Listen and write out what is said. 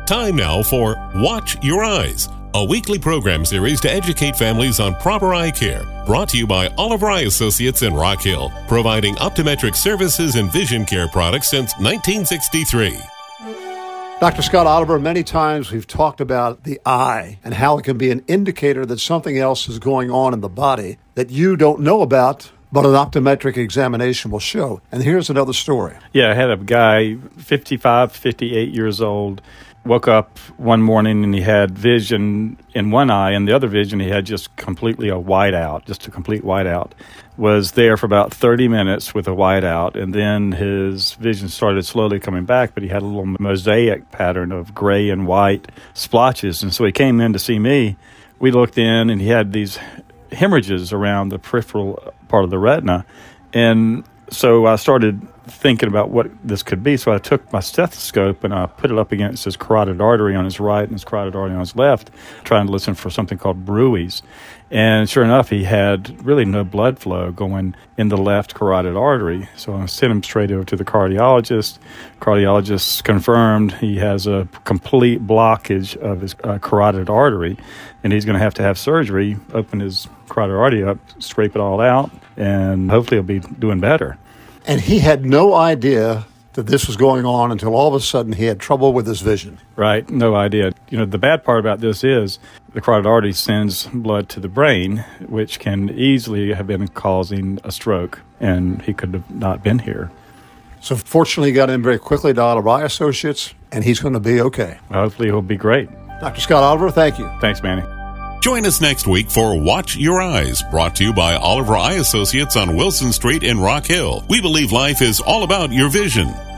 Time now for Watch Your Eyes, a weekly program series to educate families on proper eye care, brought to you by Oliver Eye Associates in Rock Hill, providing optometric services and vision care products since 1963. Dr. Scott Oliver, many times we've talked about the eye and how it can be an indicator that something else is going on in the body that you don't know about, but an optometric examination will show. And here's another story. Yeah, I had a guy, 58 years old, woke up one morning and he had vision in one eye, and the other vision he had just completely a whiteout, just a complete whiteout. Was there for about 30 minutes with a whiteout, and then his vision started slowly coming back, but he had a little mosaic pattern of gray and white splotches. And so he came in to see me. We looked in, and he had these hemorrhages around the peripheral part of the retina. And so I started thinking about what this could be. So I took my stethoscope and I put it up against his carotid artery on his right and his carotid artery on his left, trying to listen for something called bruits. And sure enough, he had really no blood flow going in the left carotid artery. So I sent him straight over to the cardiologist. Cardiologist confirmed he has a complete blockage of his carotid artery, and he's going to have surgery, open his carotid artery up, scrape it all out, and hopefully he'll be doing better. And he had no idea that this was going on until all of a sudden he had trouble with his vision. Right, no idea. You know, the bad part about this is the carotid artery sends blood to the brain, which can easily have been causing a stroke, and he could have not been here. So fortunately, he got in very quickly to Oliver Eye Associates, and he's going to be okay. Hopefully he'll be great. Dr. Scott Oliver, thank you. Thanks, Manny. Join us next week for Watch Your Eyes, brought to you by Oliver Eye Associates on Wilson Street in Rock Hill. We believe life is all about your vision.